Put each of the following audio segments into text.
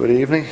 Good evening.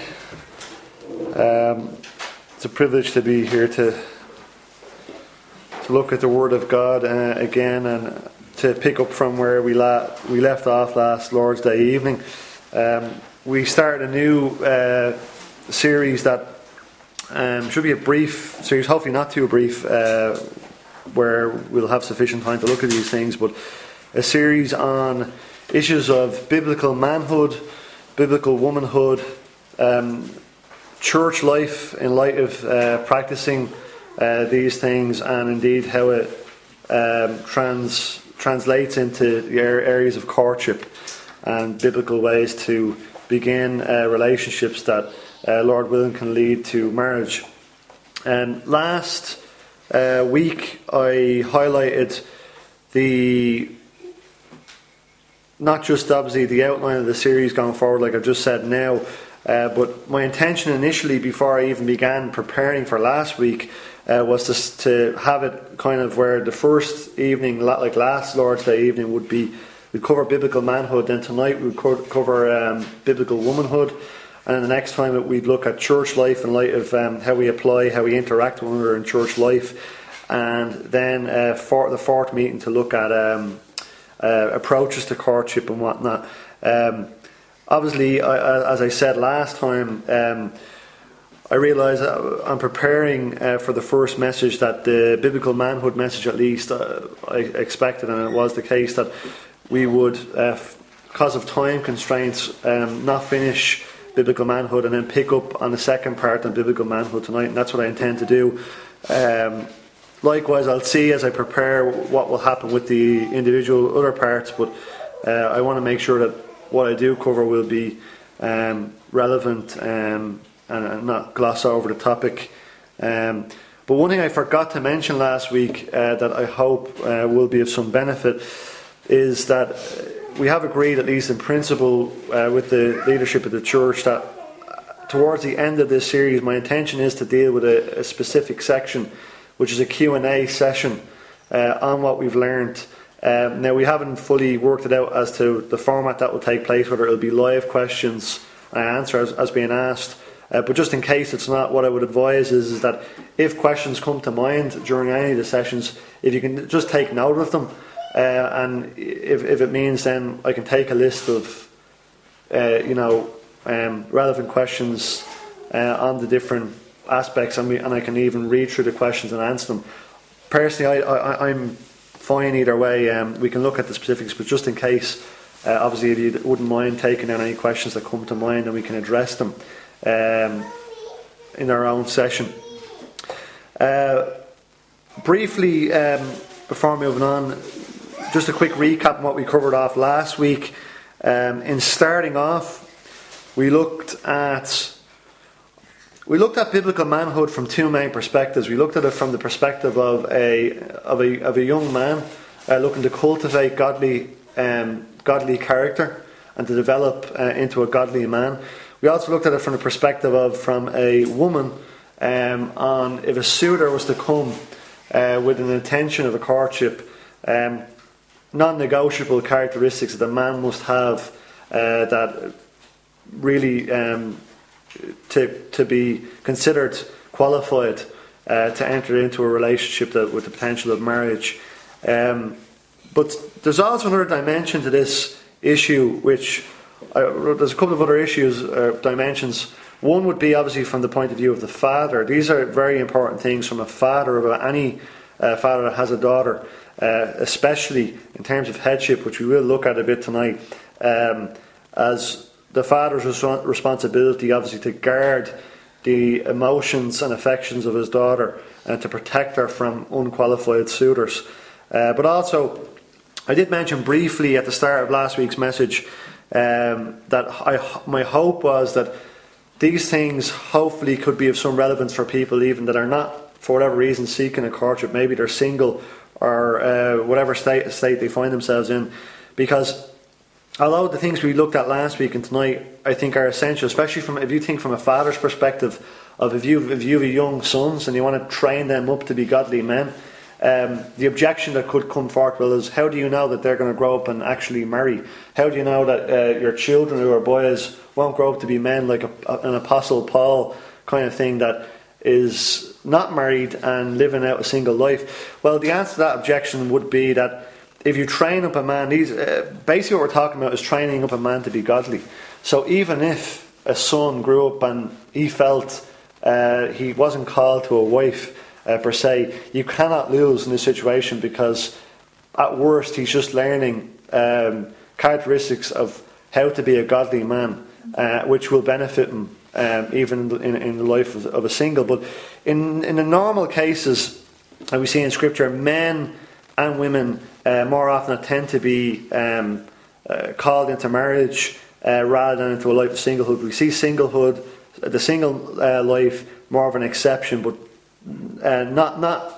It's a privilege to be here to look at the Word of God again, and to pick up from where we left off last Lord's Day evening. We started a new series that should be a brief series, hopefully not too brief, where we'll have sufficient time to look at these things, but a series on issues of biblical manhood, biblical womanhood, church life in light of practicing these things, and indeed how it translates into the areas of courtship and biblical ways to begin relationships that, Lord willing, can lead to marriage. Last week I highlighted not just obviously the outline of the series going forward, like I've just said now, but my intention initially, before I even began preparing for last week, was to have it kind of where the first evening, like last Lord's Day evening, we'd cover biblical manhood, then tonight we'd cover biblical womanhood, and then the next time we'd look at church life in light of how we apply, how we interact with one another in church life, and then for the fourth meeting to look at approaches to courtship and whatnot. Obviously, as I said last time, I realised I'm preparing for the first message that the biblical manhood message, at least I expected, and it was the case, that we would, because of time constraints, not finish biblical manhood and then pick up on the second part on biblical manhood tonight, and that's what I intend to do. Likewise, I'll see as I prepare what will happen with the individual other parts, but I want to make sure that what I do cover will be relevant and not gloss over the topic. But one thing I forgot to mention last week that I hope will be of some benefit is that we have agreed, at least in principle, with the leadership of the church, that towards the end of this series my intention is to deal with a specific section, which is a Q&A session on what we've learned. Now, we haven't fully worked it out as to the format that will take place, whether it'll be live questions and answers as being asked. But just in case it's not, what I would advise is that if questions come to mind during any of the sessions, if you can just take note of them, and if it means then I can take a list of relevant questions on the different aspects, and I can even read through the questions and answer them. Personally, I'm fine either way. We can look at the specifics, but just in case, obviously, if you wouldn't mind taking down any questions that come to mind, and we can address them in our own session. Briefly, before moving on, just a quick recap on what we covered off last week. In starting off, we looked at biblical manhood from two main perspectives. We looked at it from the perspective of a young man looking to cultivate godly character and to develop into a godly man. We also looked at it from the perspective from a woman on if a suitor was to come with an intention of a courtship, non-negotiable characteristics that a man must have that really to be considered qualified to enter into a relationship with the potential of marriage. But there's also another dimension to this issue, which there's a couple of other dimensions. One would be obviously from the point of view of the father. These are very important things from a father, about any father that has a daughter, especially in terms of headship, which we will look at a bit tonight, as the father's responsibility, obviously, to guard the emotions and affections of his daughter and to protect her from unqualified suitors. But also, I did mention briefly at the start of last week's message that my hope was that these things hopefully could be of some relevance for people even that are not, for whatever reason, seeking a courtship. Maybe they're single or whatever state they find themselves in, because although the things we looked at last week and tonight I think are essential, especially if you think from a father's perspective, of if you have young sons and you want to train them up to be godly men, the objection that could come forth is, how do you know that they're going to grow up and actually marry? How do you know that your children who are boys won't grow up to be men like an Apostle Paul kind of thing that is not married and living out a single life? Well, the answer to that objection would be that if you train up a man, basically what we're talking about is training up a man to be godly. So even if a son grew up and he felt he wasn't called to a wife per se, you cannot lose in this situation, because at worst he's just learning characteristics of how to be a godly man, which will benefit him even in the life of a single. But in the normal cases that we see in Scripture, men and women more often tend to be called into marriage rather than into a life of singlehood. We see the single life, more of an exception, but not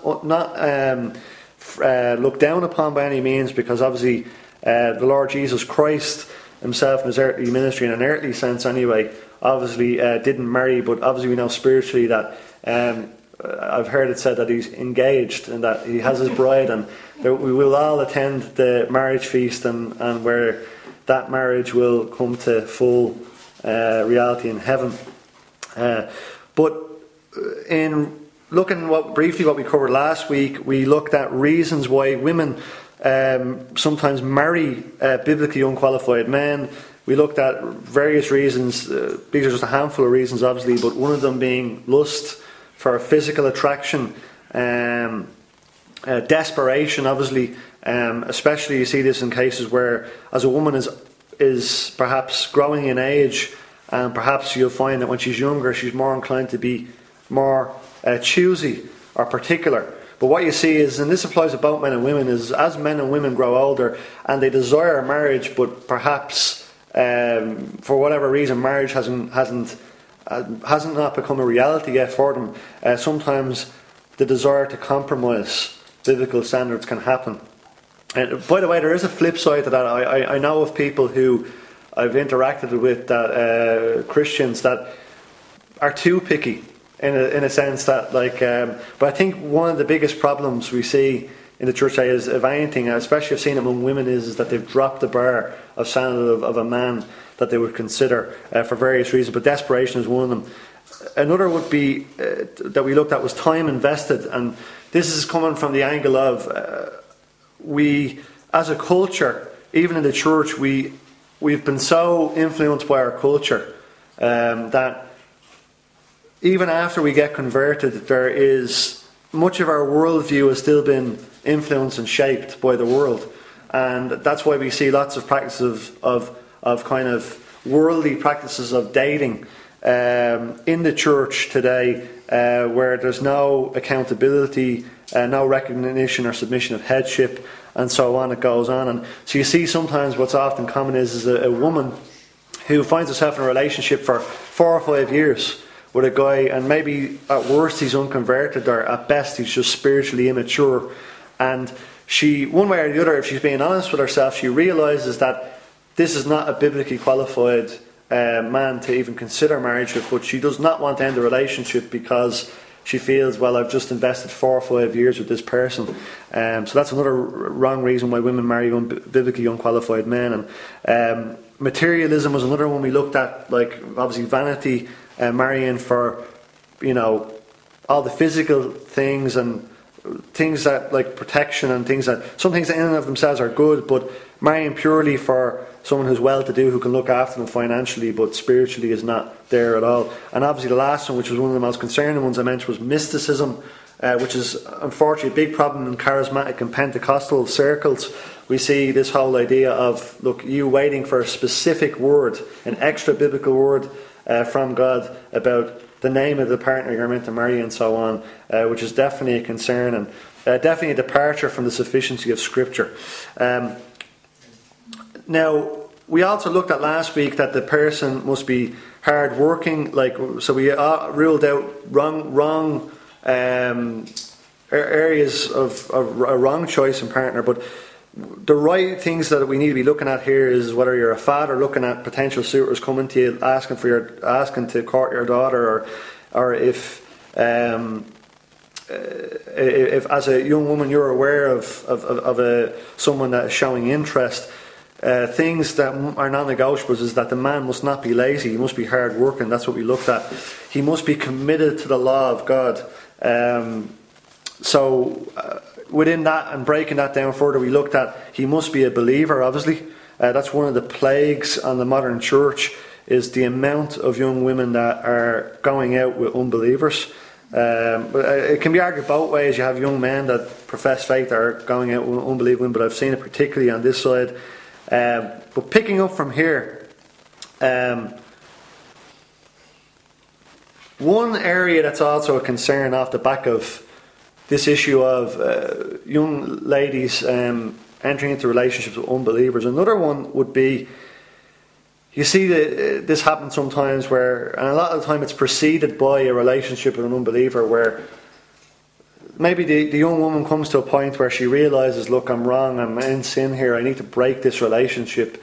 looked down upon by any means, because obviously the Lord Jesus Christ himself in his earthly ministry, in an earthly sense anyway, obviously didn't marry, but obviously we know spiritually that I've heard it said that he's engaged and that he has his bride, and we will all attend the marriage feast, and where that marriage will come to full reality in heaven. But in looking briefly what we covered last week, we looked at reasons why women sometimes marry biblically unqualified men. We looked at various reasons. These are just a handful of reasons, obviously, but one of them being lust for physical attraction, desperation, obviously, especially you see this in cases where, as a woman is perhaps growing in age, and perhaps you'll find that when she's younger, she's more inclined to be more choosy or particular. But what you see is, and this applies to both men and women, is as men and women grow older and they desire marriage, but perhaps for whatever reason marriage hasn't not become a reality yet for them, sometimes the desire to compromise biblical standards can happen. And by the way, there is a flip side to that. I know of people who I've interacted with, that Christians that are too picky in a sense that, like, but I think one of the biggest problems we see in the church today is, if anything, especially I've seen it among women, is that they've dropped the bar of standard of a man that they would consider for various reasons, but desperation is one of them. Another would be that we looked at was time invested, and this is coming from the angle of we, as a culture, even in the church, we've been so influenced by our culture that even after we get converted, there is much of our worldview has still been influenced and shaped by the world, and that's why we see lots of practices of kind of worldly practices of dating in the church today, where there's no accountability, no recognition or submission of headship, and so on. It goes on, and so you see sometimes what's often common is a woman who finds herself in a relationship for 4 or 5 years with a guy, and maybe at worst he's unconverted, or at best he's just spiritually immature, and she, one way or the other, if she's being honest with herself, she realises that this is not a biblically qualified man to even consider marriage with, but she does not want to end the relationship because she feels, well, I've just invested 4 or 5 years with this person. So that's another wrong reason why women marry biblically unqualified men. And materialism was another one we looked at, like obviously vanity, marrying for, all the physical things and things that, like protection and things that, some things that in and of themselves are good, but marrying purely for someone who's well-to-do, who can look after them financially, but spiritually is not there at all. And obviously the last one, which was one of the most concerning ones I mentioned, was mysticism, which is unfortunately a big problem in charismatic and Pentecostal circles. We see this whole idea of, look, you waiting for a specific word, an extra biblical word from God about the name of the partner you're meant to marry and so on, which is definitely a concern, and definitely a departure from the sufficiency of Scripture. Now, we also looked at last week that the person must be hard working, so we ruled out wrong areas of a wrong choice in partner, but the right things that we need to be looking at here is whether you're a father looking at potential suitors coming to you asking to court your daughter, or if if as a young woman you're aware of someone that is showing interest, things that are non-negotiables is that the man must not be lazy, he must be hard working. That's what we looked at. He must be committed to the law of God. Within that and breaking that down further, we looked at he must be a believer, obviously. That's one of the plagues on the modern church, is the amount of young women that are going out with unbelievers. But it can be argued both ways. You have young men that profess faith that are going out with unbelieving women, but I've seen it particularly on this side. But picking up from here, one area that's also a concern off the back of this issue of young ladies entering into relationships with unbelievers. Another one would be, you see this happen sometimes where, and a lot of the time it's preceded by a relationship with an unbeliever, where maybe the young woman comes to a point where she realises, look, I'm wrong, I'm in sin here, I need to break this relationship,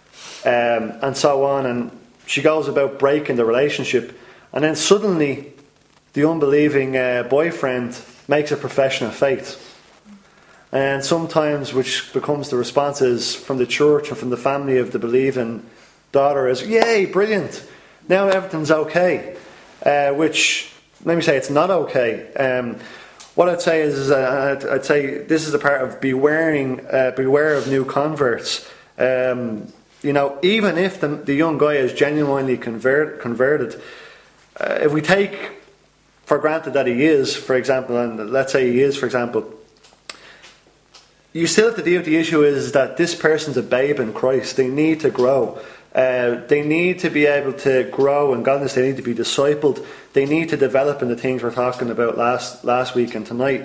and so on, and she goes about breaking the relationship, and then suddenly the unbelieving boyfriend makes a profession of faith. And sometimes, which becomes the responses from the church and from the family of the believing daughter, is, yay, brilliant, now everything's okay. Which, let me say, it's not okay. What I'd say is, I'd say this is a part of beware of new converts. Even if the young guy is genuinely converted, if we take for granted that he is, for example, and let's say he is, for example, you still have to deal with the issue is that this person's a babe in Christ. They need to grow. They need to be able to grow in godliness. They need to be discipled. They need to develop in the things we're talking about last week and tonight.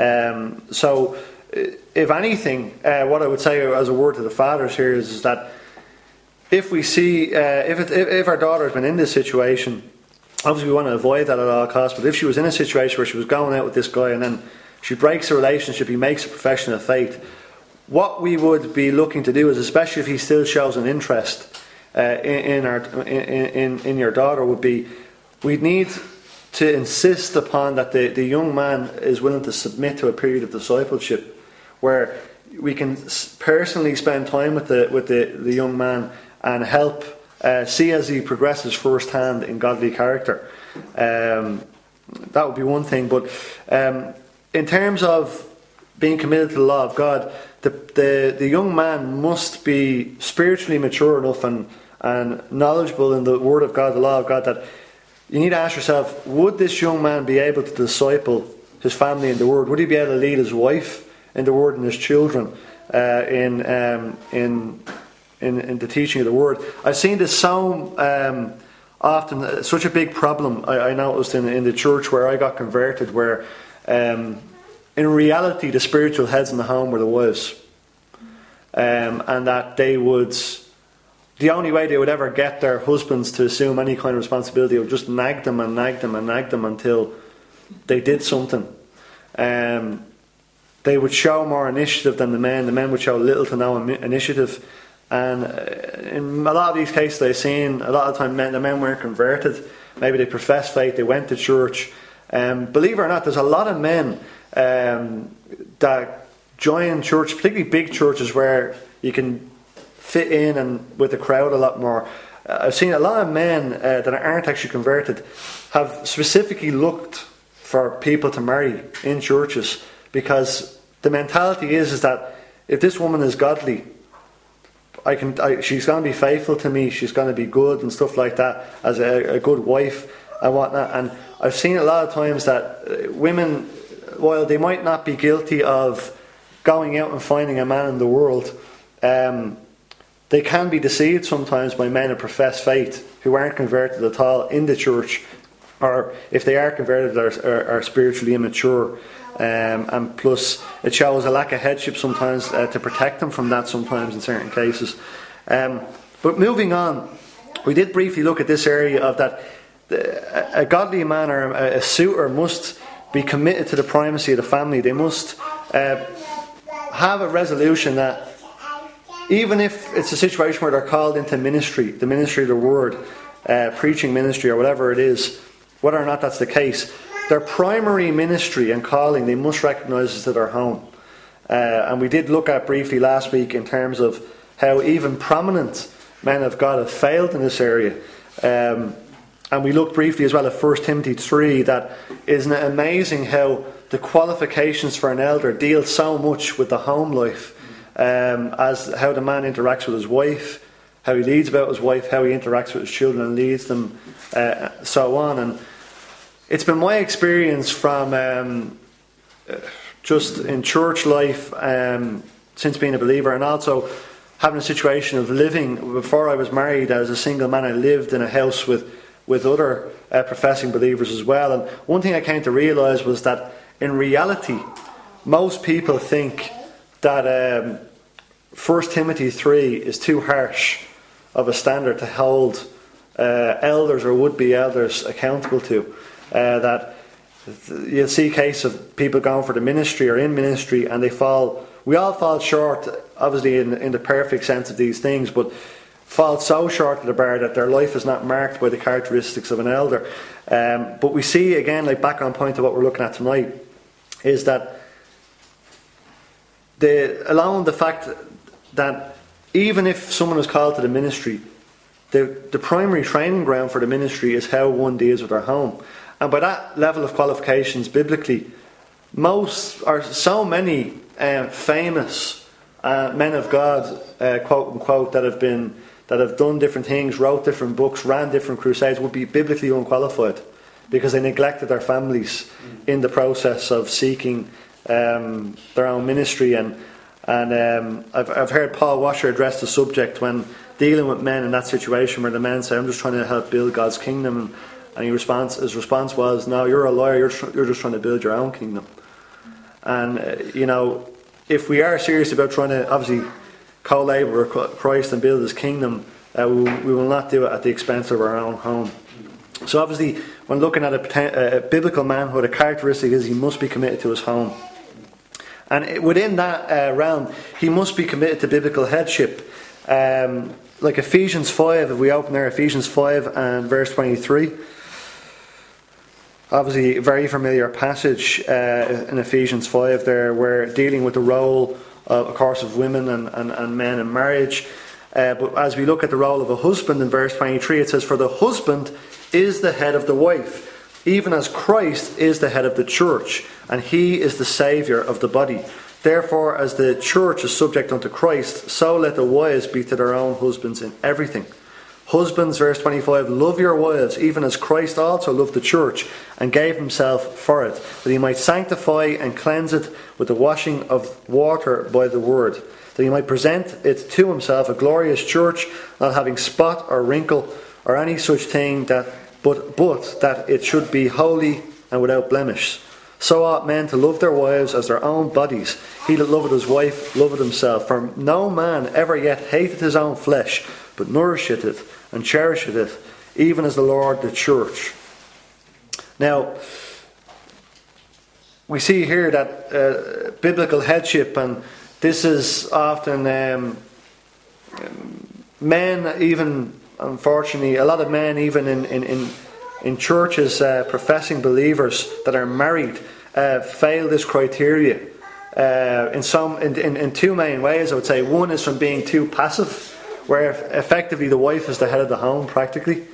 So, if anything, what I would say as a word to the fathers here is that if we see, if our daughter has been in this situation, obviously we want to avoid that at all costs, but if she was in a situation where she was going out with this guy and then she breaks the relationship, he makes a profession of faith, what we would be looking to do is, especially if he still shows an interest in your daughter, would be, we need to insist upon that the young man is willing to submit to a period of discipleship where we can personally spend time with the young man and help see as he progresses firsthand in godly character. That would be one thing. But in terms of being committed to the law of God, the young man must be spiritually mature enough and knowledgeable in the Word of God, the law of God, that you need to ask yourself, would this young man be able to disciple his family in the Word? Would he be able to lead his wife in the Word and his children in the teaching of the Word? I've seen this so often, such a big problem I noticed in the church where I got converted, where in reality the spiritual heads in the home were the wives, and that they would, the only way they would ever get their husbands to assume any kind of responsibility would just nag them and nag them and nag them until they did something. They would show more initiative than the men would show little to no initiative, and in a lot of these cases I've seen, a lot of the time the men weren't converted. Maybe they professed faith, they went to church. Believe it or not, there's a lot of men that join church, particularly big churches where you can fit in and with the crowd a lot more. I've seen a lot of men that aren't actually converted have specifically looked for people to marry in churches, because the mentality is that if this woman is godly, she's going to be faithful to me, she's going to be good and stuff like that, as a good wife and whatnot. And I've seen a lot of times that women, while they might not be guilty of going out and finding a man in the world, they can be deceived sometimes by men of professed faith who aren't converted at all in the church, or if they are converted are spiritually immature. And plus it shows a lack of headship sometimes to protect them from that sometimes in certain cases. But moving on, we did briefly look at this area of that a godly man or a suitor must be committed to the primacy of the family. They must have a resolution that even if it's a situation where they're called into ministry, the ministry of the word, preaching ministry or whatever it is, whether or not that's the case, their primary ministry and calling they must recognise is to their home. And we did look at briefly last week in terms of how even prominent men of God have failed in this area. And we looked briefly as well at 1 Timothy 3, that isn't it amazing how the qualifications for an elder deal so much with the home life, as how the man interacts with his wife, how he leads about his wife, how he interacts with his children and leads them, so on. And it's been my experience from just in church life since being a believer, and also having a situation of living. Before I was married as a single man, I lived in a house with other professing believers as well. And one thing I came to realise was that in reality, most people think that 1 Timothy 3 is too harsh of a standard to hold elders or would-be elders accountable to. That you'll see a case of people going for the ministry or in ministry, and we all fall short, obviously in the perfect sense of these things, but fall so short of the bar that their life is not marked by the characteristics of an elder. But we see again, like back on point to what we're looking at tonight, is that allowing the fact that even if someone is called to the ministry, the primary training ground for the ministry is how one deals with their home. And by that level of qualifications biblically, so many famous men of God, quote unquote, that have done different things, wrote different books, ran different crusades, would be biblically unqualified because they neglected their families in the process of seeking their own ministry. And I've heard Paul Washer address the subject when dealing with men in that situation, where the men say, "I'm just trying to help build God's kingdom," and his response was, "No, you're a liar. You're just trying to build your own kingdom." And if we are serious about trying to obviously co-labour with Christ and build His kingdom, we will not do it at the expense of our own home. So obviously, when looking at a biblical manhood, a characteristic is he must be committed to his home. And within that realm, he must be committed to biblical headship. Like Ephesians 5, if we open there, Ephesians 5 and verse 23. Obviously, a very familiar passage in Ephesians 5 there, where dealing with the role, of course, of women and men in marriage. But as we look at the role of a husband in verse 23, it says, "For the husband is the head of the wife, even as Christ is the head of the church, and he is the Saviour of the body. Therefore, as the church is subject unto Christ, so let the wives be to their own husbands in everything. Husbands," verse 25, "love your wives, even as Christ also loved the church, and gave himself for it, that he might sanctify and cleanse it with the washing of water by the word, that he might present it to himself a glorious church, not having spot or wrinkle or any such thing, but that it should be holy and without blemish. So ought men to love their wives as their own bodies. He that loveth his wife loveth himself. For no man ever yet hated his own flesh, but nourisheth it and cherisheth it, even as the Lord the church." Now, we see here that biblical headship, and this is often men, even unfortunately, a lot of men, even in churches, professing believers that are married, fail this criteria in two main ways, I would say. One is from being too passive, where effectively the wife is the head of the home practically,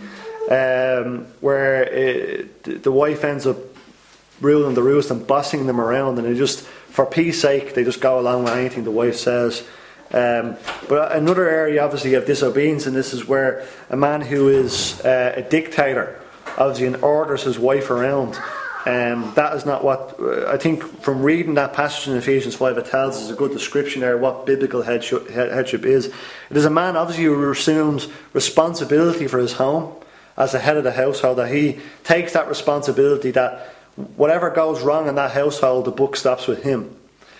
where the wife ends up ruling the roost and bossing them around, and they just, for peace sake, they just go along with anything the wife says. But another area obviously of disobedience, and this is where a man who is a dictator obviously orders his wife around. That is not what I think from reading that passage in Ephesians 5, it tells us a good description there what biblical headship is. It is a man obviously who assumes responsibility for his home as the head of the household, that he takes that responsibility, that whatever goes wrong in that household, the buck stops with him.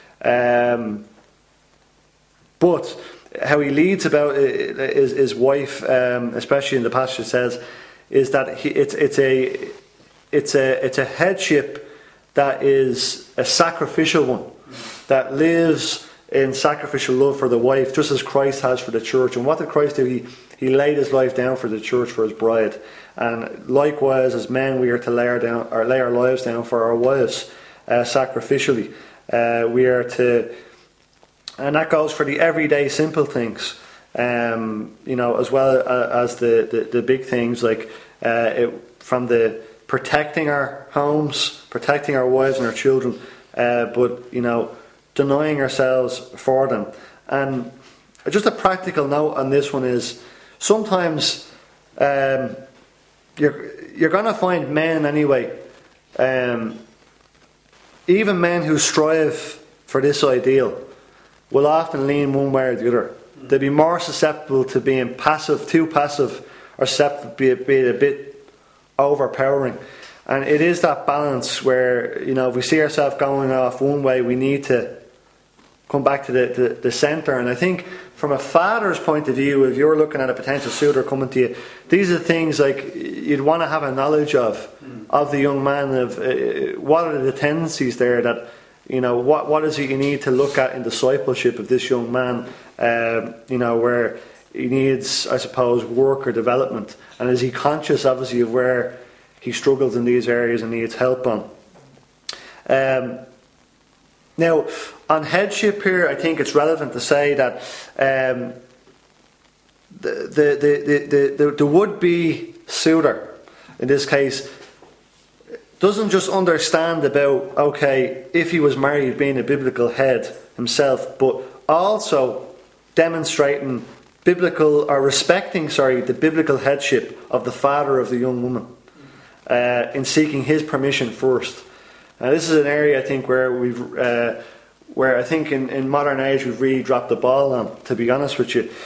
But how he leads about his wife, especially in the passage it says, is that it's a headship that is a sacrificial one, that lives in sacrificial love for the wife, just as Christ has for the church. And what did Christ do? He laid his life down for the church, for his bride. And likewise, as men, we are to lay our lives down for our wives sacrificially. We are to, and that goes for the everyday simple things, as well as the big things, like from the protecting our homes, protecting our wives and our children, but denying ourselves for them. And just a practical note on this one is sometimes you're going to find men anyway, even men who strive for this ideal, will often lean one way or the other. They'll be more susceptible to being too passive, or susceptible to be a bit overpowering. And it is that balance where, if we see ourselves going off one way, we need to come back to the centre. And I think from a father's point of view, if you're looking at a potential suitor coming to you, these are things like you'd want to have a knowledge of the young man, of what are the tendencies there that, what is it you need to look at in discipleship of this young man, where he needs, I suppose, work or development. And is he conscious, obviously, of where he struggles in these areas and needs help on? Now, on headship here, I think it's relevant to say that the would-be suitor, in this case, doesn't just understand about, if he was married, being a biblical head himself, but also demonstrating respecting the biblical headship of the father of the young woman, in seeking his permission first. Now, this is an area I think where I think in modern age we've really dropped the ball on, to be honest with you.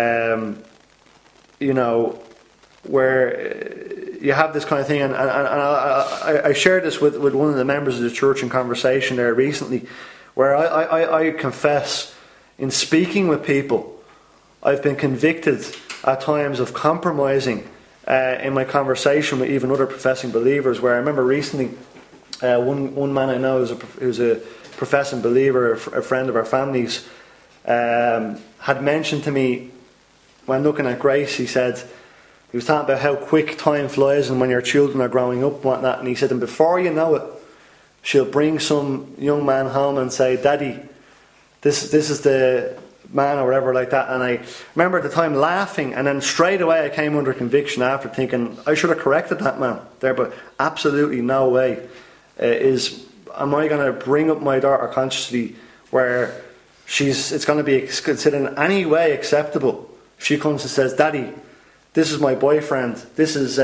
Where you have this kind of thing, and I shared this with one of the members of the church in conversation there recently, where I confess, in speaking with people, I've been convicted at times of compromising in my conversation with even other professing believers. Where I remember recently, one man I know who's a professing believer, a friend of our family's, had mentioned to me, when looking at Grace, he was talking about how quick time flies and when your children are growing up and whatnot, and he said, and before you know it, she'll bring some young man home and say, "Daddy, this is the man," or whatever like that. And I remember at the time laughing, and then straight away I came under conviction after, thinking I should have corrected that man there, but absolutely no way am I going to bring up my daughter consciously where it's going to be considered in any way acceptable if she comes and says, "Daddy, this is my boyfriend. This is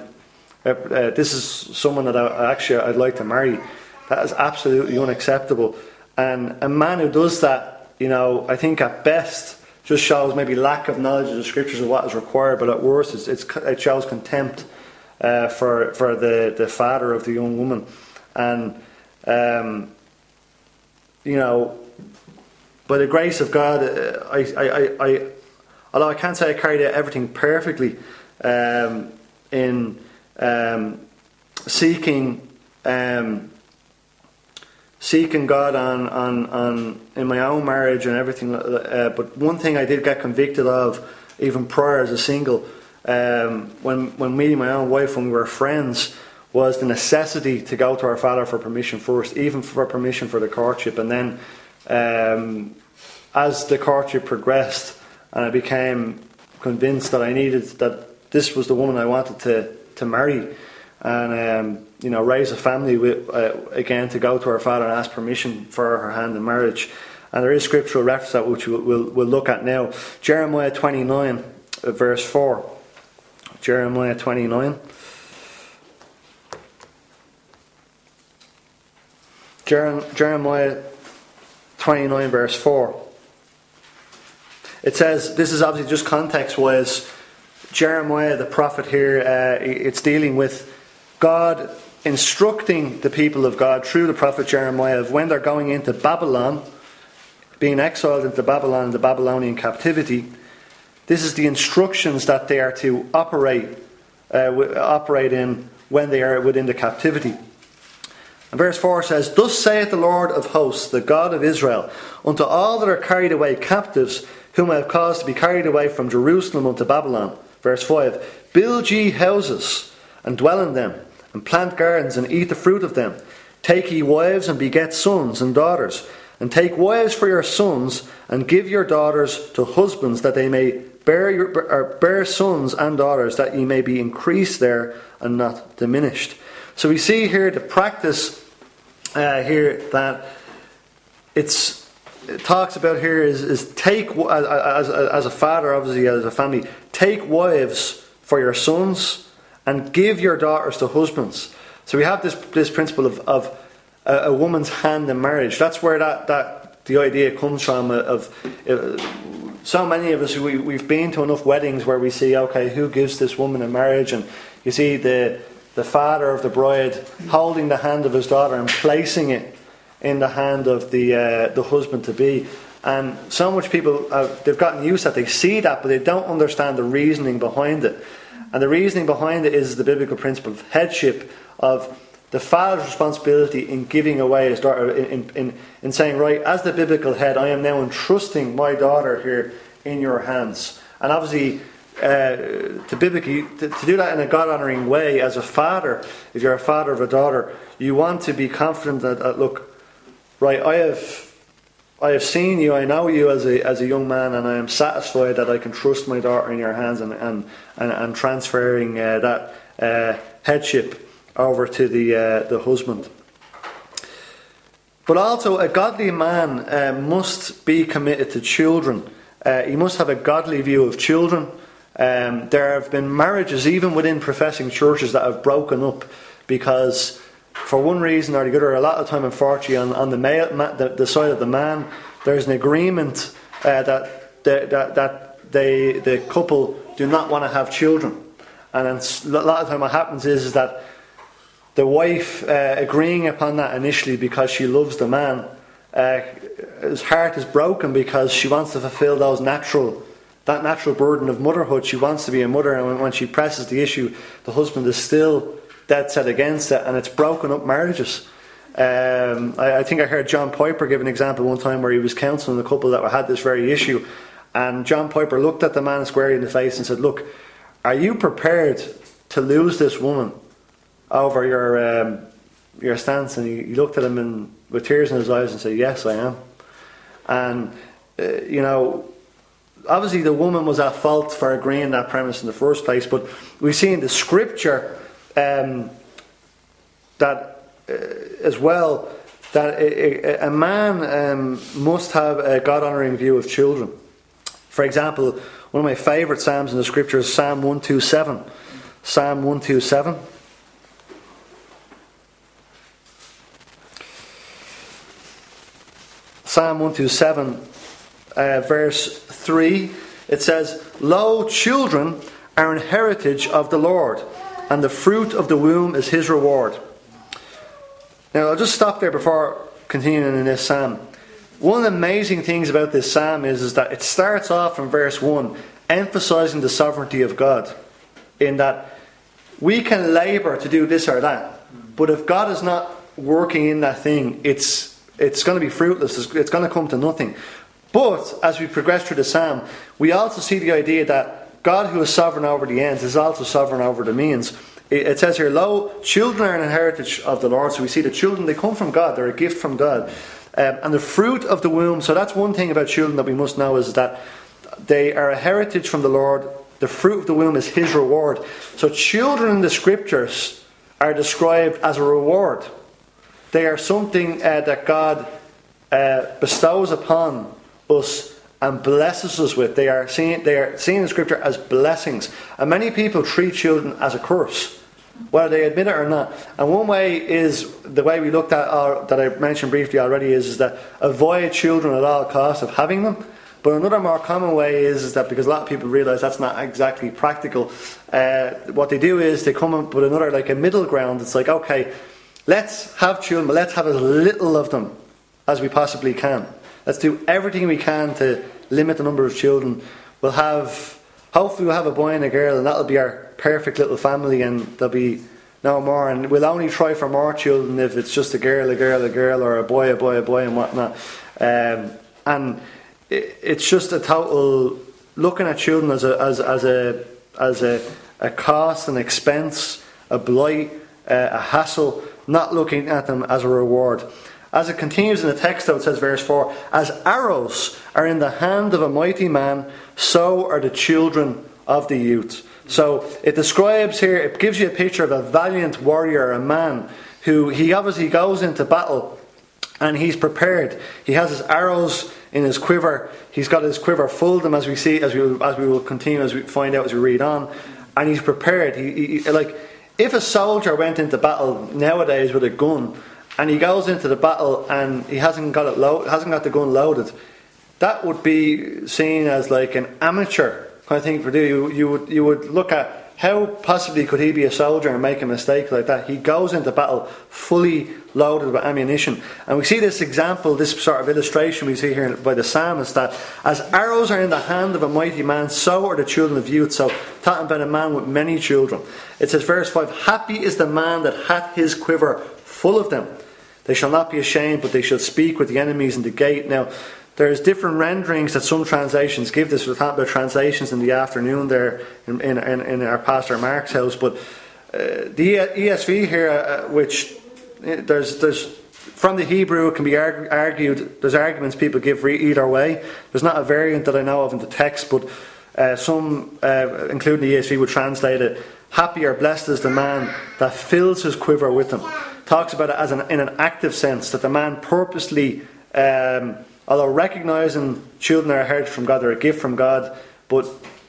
someone that I'd like to marry." That is absolutely unacceptable. And a man who does that, I think at best just shows maybe lack of knowledge of the scriptures of what is required, but at worst it shows contempt for the father of the young woman. And by the grace of God, I although I can't say I carried out everything perfectly in seeking God on in my own marriage and everything, but one thing I did get convicted of even prior as a single, when meeting my own wife when we were friends, was the necessity to go to our father for permission first, even for permission for the courtship. And then as the courtship progressed and I became convinced that that this was the woman I wanted to marry and raise a family with, again, to go to our father and ask permission for her hand in marriage. And there is scriptural reference that which we'll look at now. Jeremiah 29 verse 4. Jeremiah 29. Jeremiah 29 verse 4. It says, this is obviously just context-wise, Jeremiah the prophet here, it's dealing with God instructing the people of God through the prophet Jeremiah of when they're going into Babylon, being exiled into Babylon, the Babylonian captivity. This is the instructions that they are to operate in when they are within the captivity. And verse 4 says, "Thus saith the Lord of hosts, the God of Israel, unto all that are carried away captives, whom I have caused to be carried away from Jerusalem unto Babylon, Verse 5, build ye houses, and dwell in them, and plant gardens, and eat the fruit of them. Take ye wives, and beget sons and daughters. And take wives for your sons, and give your daughters to husbands, that they may bear sons and daughters, that ye may be increased there, and not diminished. So we see here the practice here that it talks about here is take, as a father, obviously as a family, take wives for your sons and give your daughters to husbands. So we have this principle of a woman's hand in marriage. That's where the idea comes from. So many of us, we've been to enough weddings where we see, okay, who gives this woman in marriage? And you see the father of the bride holding the hand of his daughter and placing it in the hand of the husband to be. And so much people, they've gotten used to that. They see that, but they don't understand the reasoning behind it. And the reasoning behind it is the biblical principle of headship, of the father's responsibility in giving away his daughter, in saying, right, as the biblical head, I am now entrusting my daughter here in your hands. And obviously, to do that in a God-honouring way, as a father, if you're a father of a daughter, you want to be confident that look, right, I have seen you, I know you as a young man, and I am satisfied that I can trust my daughter in your hands, and transferring that headship over to the husband. But also, a godly man must be committed to children. He must have a godly view of children. There have been marriages, even within professing churches, that have broken up because, for one reason or the other, a lot of time, unfortunately, on the side of the man, there's an agreement that the couple do not want to have children. And a lot of time what happens is that the wife, agreeing upon that initially because she loves the man, his heart is broken because she wants to fulfill that natural burden of motherhood. She wants to be a mother, and when she presses the issue, the husband is still dead set against it, and it's broken up marriages. I think I heard John Piper give an example one time where he was counselling a couple that had this very issue, and John Piper looked at the man squarely in the face and said, look, are you prepared to lose this woman over your stance? And he looked at him with tears in his eyes and said, yes, I am. And obviously the woman was at fault for agreeing that premise in the first place, but we see in the scripture that as well, that a man must have a God-honouring view of children. For example, one of my favourite psalms in the scripture is Psalm 127. Psalm 127. Psalm 127, verse 3, it says, lo, children are an heritage of the Lord, and the fruit of the womb is his reward. Now, I'll just stop there before continuing in this psalm. One of the amazing things about this psalm is that it starts off in verse 1, emphasising the sovereignty of God, in that we can labour to do this or that, but if God is not working in that thing, it's going to be fruitless. It's going to come to nothing. But as we progress through the psalm, we also see the idea that God, who is sovereign over the ends, is also sovereign over the means. It says here, lo, children are an heritage of the Lord. So we see the children, they come from God. They're a gift from God. And the fruit of the womb, so that's one thing about children that we must know, is that they are a heritage from the Lord. The fruit of the womb is his reward. So children in the scriptures are described as a reward. They are something that God bestows upon us and blesses us with. They are seen in Scripture as blessings. And many people treat children as a curse, whether they admit it or not. And one way is, the way we looked at, that I mentioned briefly already, is that avoid children at all costs of having them. But another more common way is that, because a lot of people realise that's not exactly practical, what they do is they come up with another, like a middle ground. It's like, okay, let's have children, but let's have as little of them as we possibly can. Let's do everything we can to limit the number of children. Hopefully we'll have a boy and a girl, and that'll be our perfect little family, and there'll be no more. And we'll only try for more children if it's just a girl, or a boy, and whatnot. And it's just a total looking at children as a cost, an expense, a blight, a hassle, not looking at them as a reward. As it continues in the text, though, it says, verse 4, as arrows are in the hand of a mighty man, so are the children of the youth. So it describes here, it gives you a picture of a valiant warrior, a man who he obviously goes into battle and he's prepared. He has his arrows in his quiver. He's got his quiver full of them, as we see, as we will continue, as we find out as we read on. And he's prepared. He like if a soldier went into battle nowadays with a gun, and he goes into the battle and he hasn't got the gun loaded, that would be seen as like an amateur kind of thing for do. You would look at how possibly could he be a soldier and make a mistake like that. He goes into battle fully loaded with ammunition. And we see this example, this sort of illustration we see here by the psalmist, that as arrows are in the hand of a mighty man, so are the children of youth. So talking about a man with many children. It says, verse 5, happy is the man that hath his quiver full of them. They shall not be ashamed, but they shall speak with the enemies in the gate. Now, there's different renderings that some translations give this. We'll talk about translations in the afternoon there in our Pastor Mark's house. But the ESV here, which there's from the Hebrew, it can be argued. There's arguments people give either way. There's not a variant that I know of in the text, but some, including the ESV, would translate it, happy or blessed is the man that fills his quiver with them. Talks about it as in an active sense, that the man purposely, although recognising children are a heritage from God, they're a gift from God, but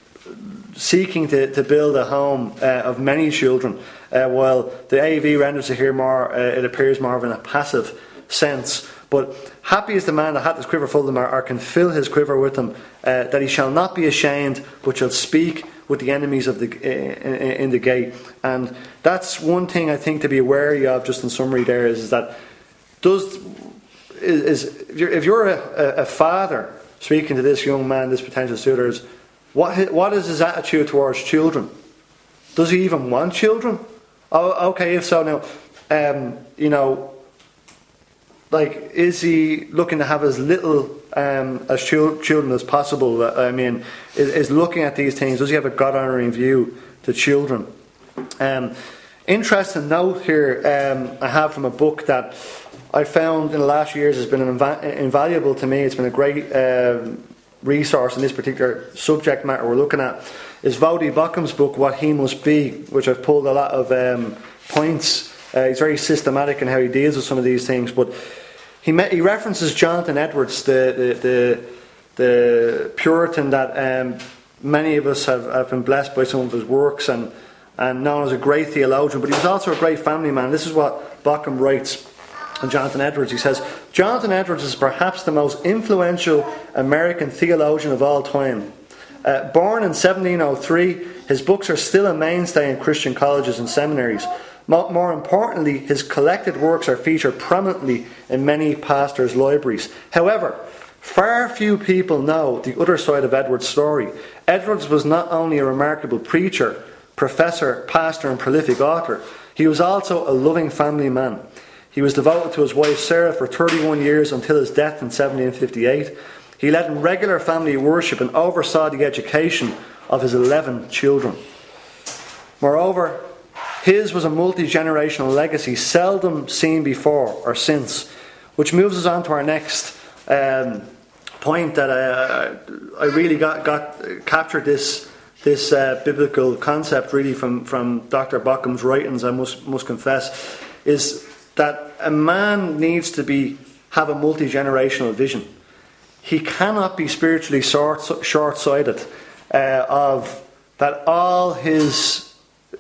seeking to build a home of many children, while the AV renders it here more, it appears more of in a passive sense. But happy is the man that hath his quiver full of them, or can fill his quiver with them, that he shall not be ashamed, but shall speak with the enemies of in the gate. And that's one thing I think to be wary of, just in summary there, is that if you're a father speaking to this young man, this potential suitor, what is his attitude towards children? Does he even want children? Oh, okay, if so, now, like, is he looking to have as little as children as possible? I mean, is looking at these things, does he have a God-honouring view to children? Interesting note here I have from a book that I found in the last years has been invaluable to me. It's been a great resource in this particular subject matter we're looking at. Is Voddie Baucham's book, What He Must Be, which I've pulled a lot of points. He's very systematic in how he deals with some of these things, but he references Jonathan Edwards, the Puritan that many of us have been blessed by some of his works and known as a great theologian, but he was also a great family man. This is what Baucham writes on Jonathan Edwards. He says, Jonathan Edwards is perhaps the most influential American theologian of all time. Born in 1703, his books are still a mainstay in Christian colleges and seminaries. More importantly, his collected works are featured prominently in many pastors' libraries. However, far few people know the other side of Edwards' story. Edwards was not only a remarkable preacher, professor, pastor and prolific author, he was also a loving family man. He was devoted to his wife Sarah for 31 years until his death in 1758. He led in regular family worship and oversaw the education of his 11 children. Moreover, his was a multi-generational legacy seldom seen before or since, which moves us on to our next point that I really got captured this biblical concept really from Dr. Baucham's writings. I must confess, is that a man needs to have a multi-generational vision. He cannot be spiritually short-sighted of that all his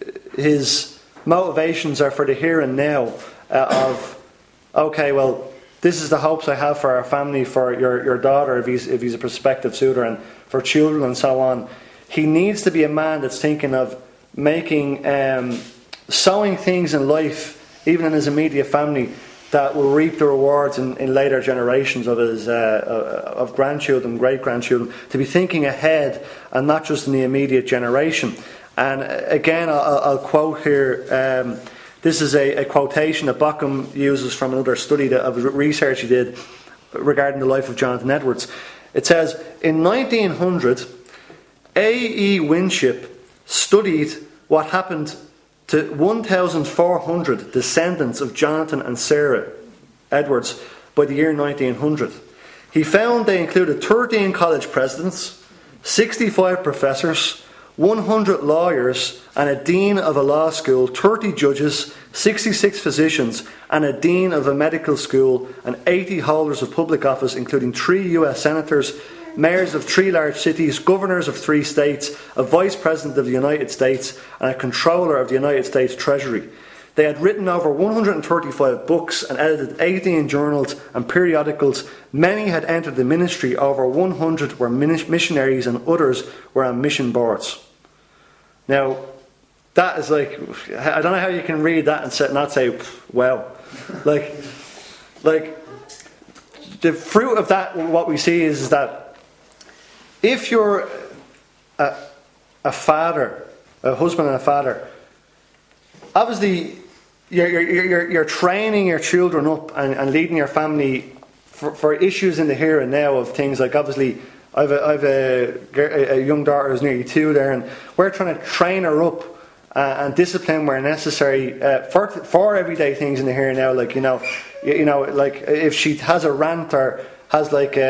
motivations are for the here and now of, okay, well, this is the hopes I have for our family, for your daughter if he's a prospective suitor, and for children and so on. He needs to be a man that's thinking of making, sowing things in life, even in his immediate family, that will reap the rewards in later generations of his of grandchildren, great-grandchildren, to be thinking ahead and not just in the immediate generation. And again, I'll quote here, this is a quotation that Baucham uses from another study of research he did regarding the life of Jonathan Edwards. It says, in 1900, A.E. Winship studied what happened to 1,400 descendants of Jonathan and Sarah Edwards by the year 1900. He found they included 13 college presidents, 65 professors, 100 lawyers, and a dean of a law school, 30 judges, 66 physicians, and a dean of a medical school, and 80 holders of public office, including 3 US senators, mayors of 3 large cities, governors of 3 states, a vice president of the United States, and a controller of the United States Treasury. They had written over 135 books and edited 18 journals and periodicals. Many had entered the ministry. Over 100 were missionaries, and others were on mission boards. Now, that is like, I don't know how you can read that and not say, wow. Like the fruit of that, what we see is that if you're a father, a husband and a father, obviously you're training your children up and leading your family for issues in the here and now of things like, obviously, I have a young daughter who's nearly 2 there, and we're trying to train her up and discipline where necessary for everyday things in the here and now. Like like if she has a rant or has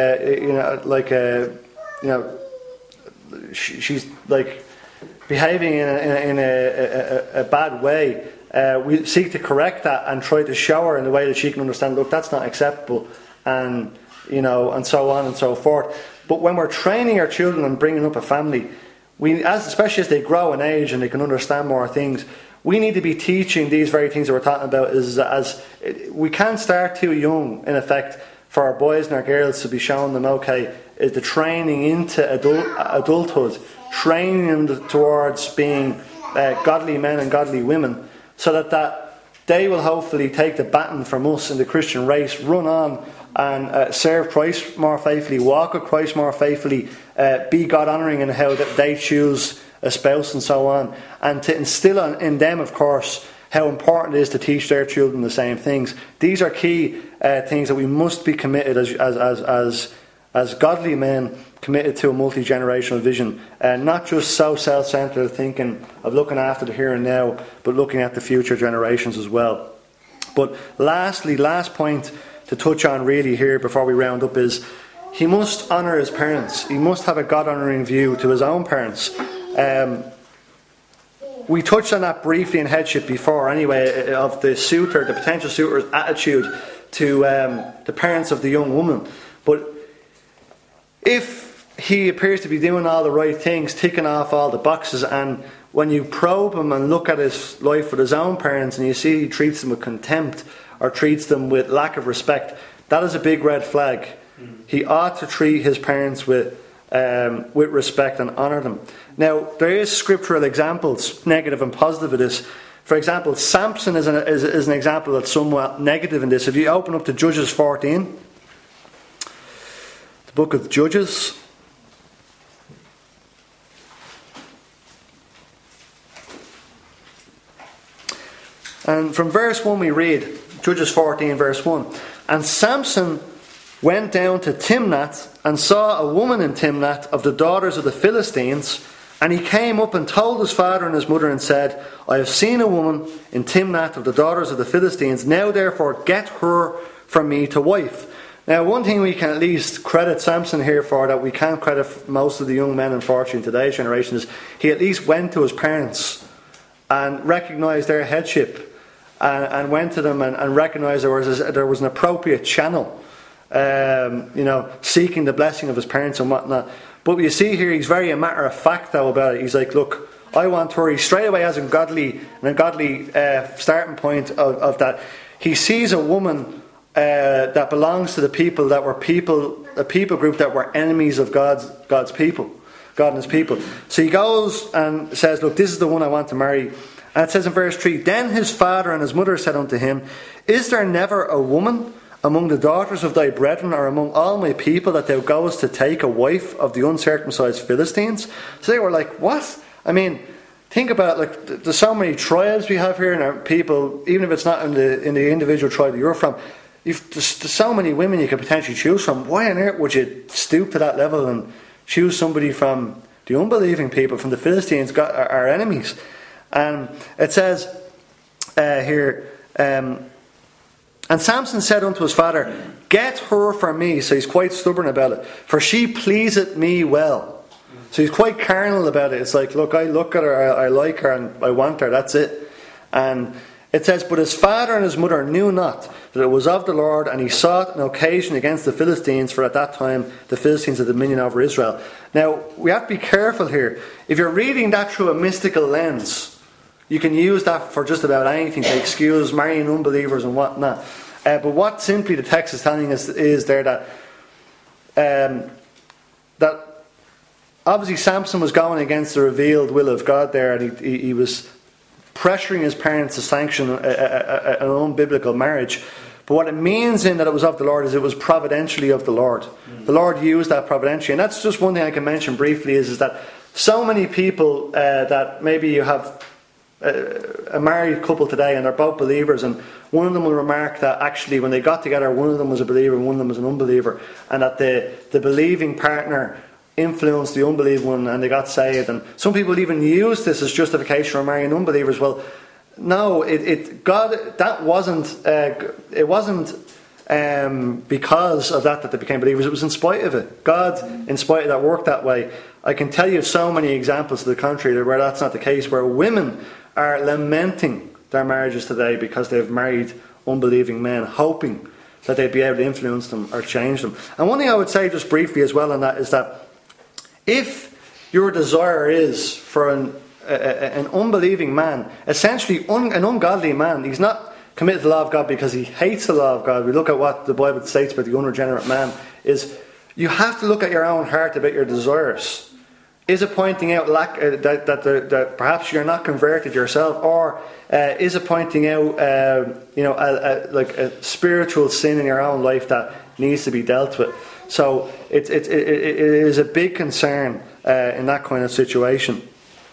she's like behaving in a bad way. We seek to correct that and try to show her in a way that she can understand. Look, that's not acceptable, and and so on and so forth. But when we're training our children and bringing up a family, especially as they grow in age and they can understand more things, we need to be teaching these very things that we're talking about. As we can't start too young, in effect, for our boys and our girls to be showing them, is the training into adulthood, training them towards being godly men and godly women, so that they will hopefully take the baton from us in the Christian race, run on and serve Christ more faithfully, walk with Christ more faithfully, be God-honouring in how that they choose a spouse and so on, and to instill in them, of course, how important it is to teach their children the same things. These are key things that we must be committed as godly men, committed to a multi-generational vision, not just so self-centred thinking of looking after the here and now, but looking at the future generations as well. But lastly, last point to touch on really here before we round up is he must honour his parents. He must have a God-honouring view to his own parents. We touched on that briefly in headship before anyway, of the potential suitor's attitude to the parents of the young woman. But if he appears to be doing all the right things, ticking off all the boxes, and when you probe him and look at his life with his own parents and you see he treats them with contempt or treats them with lack of respect, that is a big red flag. He ought to treat his parents with respect and honour them. Now, there is scriptural examples, negative and positive of this. For example, Samson is an example that's somewhat negative in this. If you open up to Judges 14, the book of Judges. And from verse 1 we read, Judges 14 verse 1, and Samson went down to Timnath and saw a woman in Timnath of the daughters of the Philistines, and he came up and told his father and his mother and said, I have seen a woman in Timnath of the daughters of the Philistines, now therefore get her from me to wife. Now, one thing we can at least credit Samson here for that we can't credit most of the young men, unfortunately, in today's generation is he at least went to his parents and recognised their headship and went to them and recognised there was an appropriate channel, seeking the blessing of his parents and whatnot. But you see here, he's very a matter of fact though about it. He's like, look, I want her. He straight away has a godly starting point of that. He sees a woman that belongs to the people that were a people group that were enemies of God's people, God and his people. So he goes and says, look, this is the one I want to marry. And it says in verse 3, then his father and his mother said unto him, is there never a woman among the daughters of thy brethren or among all my people that thou goest to take a wife of the uncircumcised Philistines? So they were like, what? I mean, think about it, like there's so many tribes we have here, and our people, even if it's not in the individual tribe that you're from, there's so many women you could potentially choose from. Why on earth would you stoop to that level and choose somebody from the unbelieving people, from the Philistines, got our enemies. And it says here, and Samson said unto his father, get her for me. So he's quite stubborn about it. For she pleaseth me well. So he's quite carnal about it. It's like, look, I look at her, I like her, and I want her, that's it. And it says, but his father and his mother knew not that it was of the Lord, and he sought an occasion against the Philistines, for at that time the Philistines had dominion over Israel. Now, we have to be careful here. If you're reading that through a mystical lens, you can use that for just about anything to excuse marrying unbelievers and whatnot. But what simply the text is telling us is there that obviously Samson was going against the revealed will of God there, and he was pressuring his parents to sanction an unbiblical marriage. But what it means in that it was of the Lord is it was providentially of the Lord. The Lord used that providentially. And that's just one thing I can mention briefly is that so many people that maybe you have a married couple today and they're both believers, and one of them will remark that actually when they got together, one of them was a believer and one of them was an unbeliever, and that the believing partner influenced the unbelieving one and they got saved. And some people even use this as justification for marrying unbelievers. Well, no, it wasn't because of that they became believers. It was in spite of it. God, in spite of that, worked that way. I can tell you so many examples to the contrary where that's not the case, where women are lamenting their marriages today because they've married unbelieving men, hoping that they'd be able to influence them or change them. And one thing I would say just briefly as well on that is that if your desire is for an unbelieving man, essentially an ungodly man, he's not committed to the law of God because he hates the law of God. We look at what the Bible states about the unregenerate man, is you have to look at your own heart about your desires. Is it pointing out that perhaps you're not converted yourself, or is it pointing out like a spiritual sin in your own life that needs to be dealt with? So it is a big concern in that kind of situation.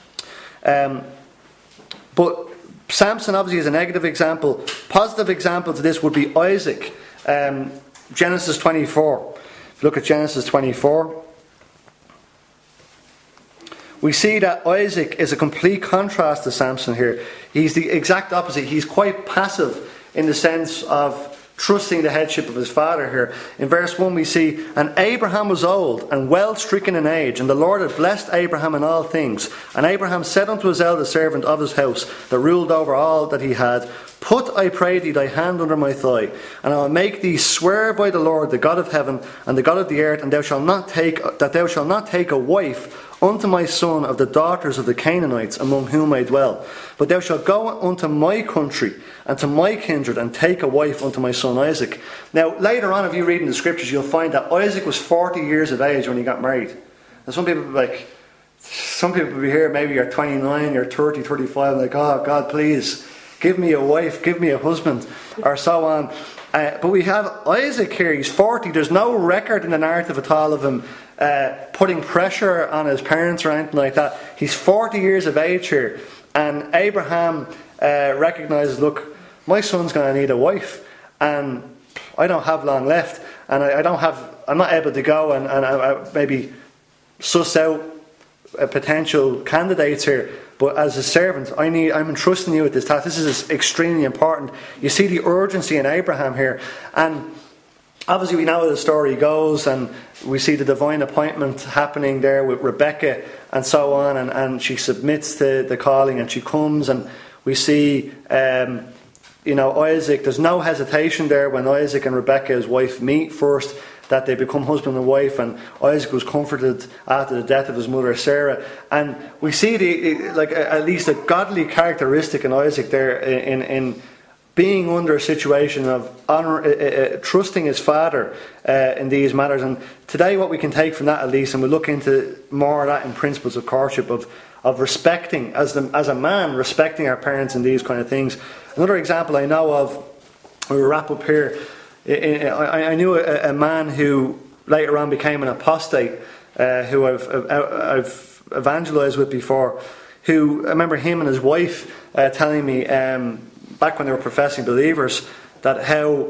But Samson obviously is a negative example. Positive example to this would be Isaac. Genesis 24. If you look at Genesis 24, we see that Isaac is a complete contrast to Samson here. He's the exact opposite. He's quite passive in the sense of trusting the headship of his father here. In verse 1 we see, and Abraham was old and well stricken in age, and the Lord had blessed Abraham in all things. And Abraham said unto his eldest servant of his house, that ruled over all that he had, put, I pray thee, thy hand under my thigh, and I will make thee swear by the Lord, the God of heaven and the God of the earth, and thou shalt not take a wife unto my son of the daughters of the Canaanites among whom I dwell. But thou shalt go unto my country and to my kindred and take a wife unto my son Isaac. Now later on, if you read in the scriptures, you'll find that Isaac was 40 years of age when he got married. And some people will be here, maybe you're 29, you're 30, 35, like, oh God, please give me a wife, give me a husband, or so on. But we have Isaac here, he's 40. There's no record in the narrative at all of him putting pressure on his parents or anything like that. He's 40 years of age here, and Abraham recognises, look, my son's going to need a wife, and I don't have long left, and I'm not able to go and maybe suss out potential candidates here. But as a servant, I'm entrusting you with this task. This is extremely important. You see the urgency in Abraham here. And obviously we know how the story goes, and we see the divine appointment happening there with Rebecca and so on, and she submits to the calling and she comes, and we see Isaac. There's no hesitation there when Isaac and Rebecca, his wife, meet first, that they become husband and wife, and Isaac was comforted after the death of his mother Sarah. And we see at least a godly characteristic in Isaac there in being under a situation of honor, trusting his father in these matters. And today what we can take from that, at least, and we'll look into more of that in principles of courtship, of respecting, as a man, respecting our parents in these kind of things. Another example I know of, we'll wrap up here, I knew a man who later on became an apostate, who I've evangelized with before, who, I remember him and his wife telling me back when they were professing believers, that how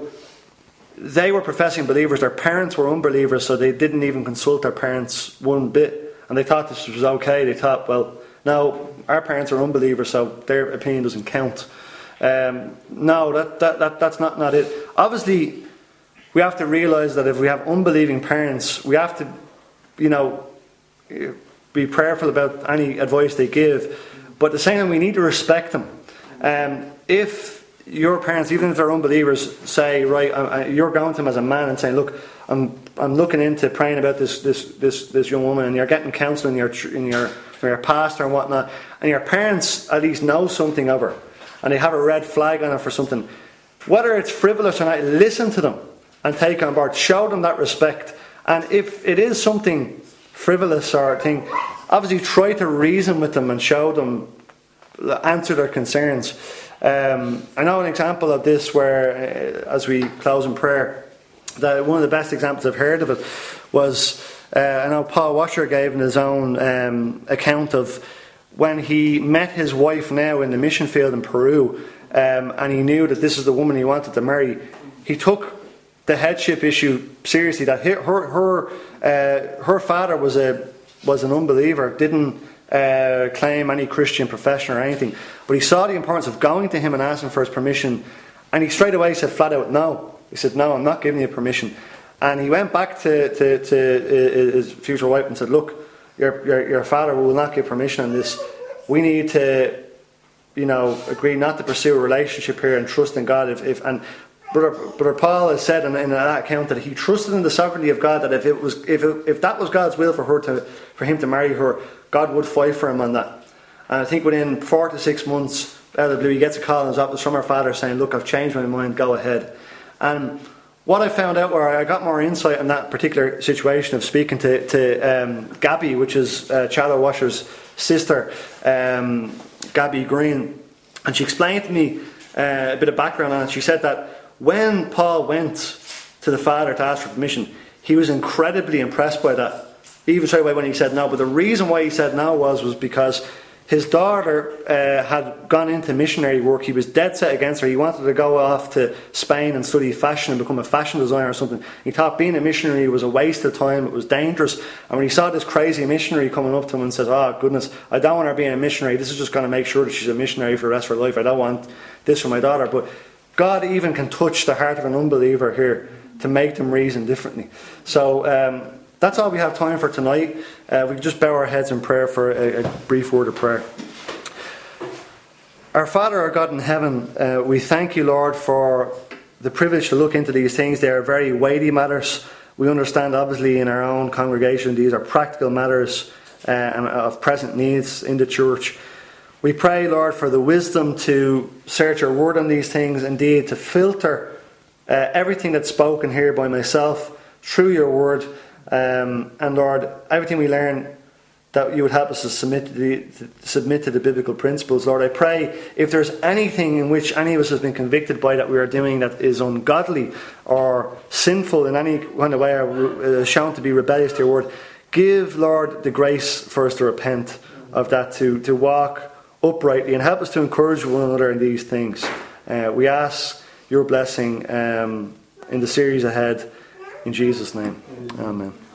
they were professing believers, their parents were unbelievers, so they didn't even consult their parents one bit and they thought this was okay. They thought, well, no, our parents are unbelievers, so their opinion doesn't count. No, that's not it. Obviously, we have to realise that if we have unbelieving parents, we have to, be prayerful about any advice they give. But at the same time, we need to respect them. If your parents, even if they're unbelievers, say, right, you're going to them as a man and saying, look, I'm looking into praying about this young woman, and you're getting counselling in your pastor and whatnot, and your parents at least know something of her, and they have a red flag on her for something, whether it's frivolous or not, listen to them and take on board. Show them that respect. And if it is something frivolous or thing, obviously try to reason with them and show them, answer their concerns. I know an example of this where, as we close in prayer, that one of the best examples I've heard of it was, I know Paul Washer gave in his own account of when he met his wife now in the mission field in Peru, and he knew that this is the woman he wanted to marry. He took the headship issue seriously. That her father was an unbeliever, didn't claim any Christian profession or anything, but he saw the importance of going to him and asking for his permission, and he straight away said flat out no. He said, no, I'm not giving you permission. And he went back to his future wife and said, look, your father will not give permission on this. We need to, agree not to pursue a relationship here and trust in God. And Brother Paul has said in that account that he trusted in the sovereignty of God, that if that was God's will for him to marry her, God would fight for him on that. And I think within 4 to 6 months, out of the blue, he gets a call in his office from her father saying, look, I've changed my mind, go ahead. And what I found out, where I got more insight on that particular situation of speaking to Gabby, which is Charlotte Washer's sister, Gabby Green, and she explained to me a bit of background on it. She said that when Paul went to the father to ask for permission, he was incredibly impressed by that, even straight away when he said no. But the reason why he said no was because his daughter had gone into missionary work. He was dead set against her. He wanted to go off to Spain and study fashion and become a fashion designer or something. He thought being a missionary was a waste of time. It was dangerous. And when he saw this crazy missionary coming up to him and says, oh goodness, I don't want her being a missionary. This is just going to make sure that she's a missionary for the rest of her life. I don't want this for my daughter. But God even can touch the heart of an unbeliever here to make them reason differently. So that's all we have time for tonight. We can just bow our heads in prayer for a brief word of prayer. Our Father, our God in heaven, we thank you, Lord, for the privilege to look into these things. They are very weighty matters. We understand, obviously, in our own congregation, these are practical matters of present needs in the church. We pray, Lord, for the wisdom to search your word on these things, indeed to filter everything that's spoken here by myself through your word. And Lord, everything we learn, that you would help us to submit to the biblical principles. Lord, I pray if there's anything in which any of us has been convicted by that we are doing that is ungodly or sinful in any kind of way, or shown to be rebellious to your word, give, Lord, the grace for us to repent of that, to walk uprightly, and help us to encourage one another in these things. We ask your blessing in the series ahead. In Jesus' name, amen.